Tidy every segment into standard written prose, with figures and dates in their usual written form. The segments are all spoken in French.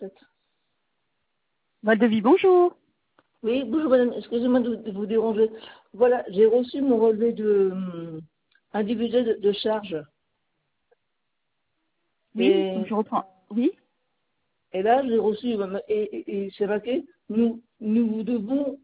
37. Valdevie, bonjour. Oui, bonjour madame, excusez-moi de vous déranger. Voilà, j'ai reçu mon relevé individuel de charge. Oui, donc je reprends. Oui. Et là, j'ai reçu, et c'est marqué, nous vous devons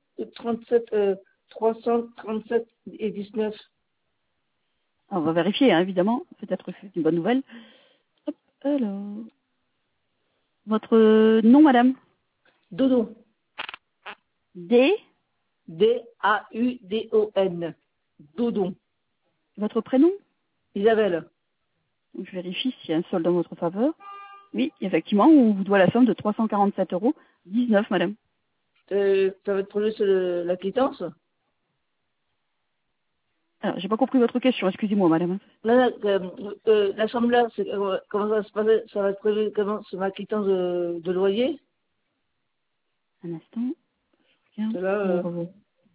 337 et 19. On va vérifier, hein, évidemment. Peut-être que c'est une bonne nouvelle. Hop, alors. Votre nom, madame? Dodon. D. D-A-U-D-O-N. Dodon. Votre prénom? Isabelle. Donc, je vérifie s'il y a un solde en votre faveur. Oui, effectivement, on vous doit la somme de 347,19 €, madame. Ça va être produit sur la quittance? Alors, j'ai pas compris votre question, excusez-moi, madame. Là, la somme là, comment ça va se passer? Ça va être prévu comment? Sur ma quittance de loyer? Un instant. Je regarde C'est là, pour...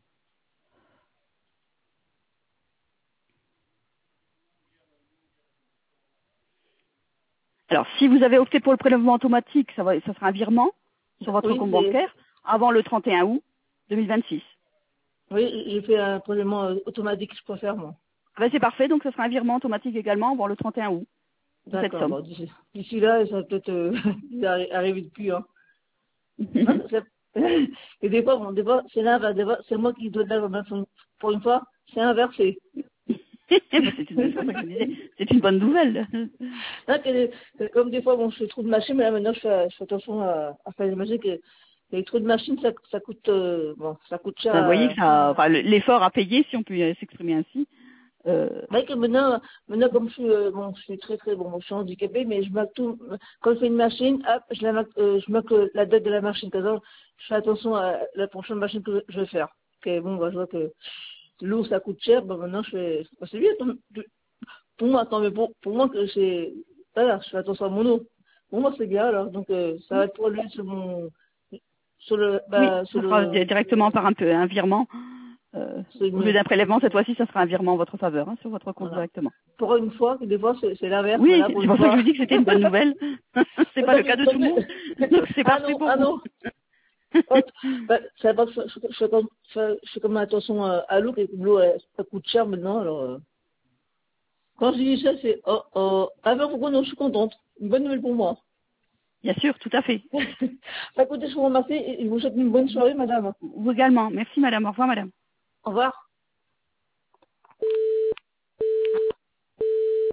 Alors, si vous avez opté pour le prélèvement automatique, ça sera un virement sur votre oui, compte bancaire avant le 31 août 2026. oui, j'ai fait un prélèvement automatique, je préfère, moi. Ah ben, c'est parfait, donc ce sera un virement automatique également avant le 31 août de cette D'accord, somme. bon, d'ici là, ça va peut-être arriver depuis, hein. Non, et des fois, bon, des fois, c'est l'inverse, des fois, c'est moi qui dois dire, pour une fois, c'est inversé. C'est pour ça que je disais, c'est une bonne nouvelle. Là, comme des fois, bon, je fais trop de machines, mais là, maintenant, je fais attention à faire des machines que les trous de machines, ça coûte, bon, ça coûte cher. Vous voyez que ça, enfin, l'effort à payer, si on peut s'exprimer ainsi. Ouais, que maintenant, comme je suis très, très, bon, je suis handicapée, mais je marque tout, quand je fais une machine, hop, je marque la date de la machine, par exemple, je fais attention à la prochaine machine que je vais faire. Ok, bon, bah, je vois que l'eau, ça coûte cher, bah, maintenant, bah, c'est bien, pour moi, attends, mais pour moi, que voilà, je fais attention à mon eau. Pour moi, c'est bien, alors, donc, ça va être pour lui Oui, sur ça sera le, directement par un virement. c'est Au lieu mieux. d'un prélèvement, cette fois-ci, ça sera un virement en votre faveur, hein, sur votre compte Voilà. directement. Pour une fois, que des fois, c'est l'inverse, Oui, voilà, pour c'est une pour ça que je fois. vous dis que c'était une bonne nouvelle. C'est pas le cas de tout le monde. Donc c'est Ah parfait non, pour ah vous. non. Oh, bah, ça va, je fais comme attention à l'eau, que l'eau, ça coûte cher maintenant, alors, quand je dis ça, c'est, oh, oh, ah ben, pourquoi non, je suis contente. Une bonne nouvelle pour moi. Bien sûr, tout à fait. Bah, écoutez, je vous remercie et je vous souhaite une bonne soirée, madame. Vous également. Merci madame. Au revoir madame. Au revoir.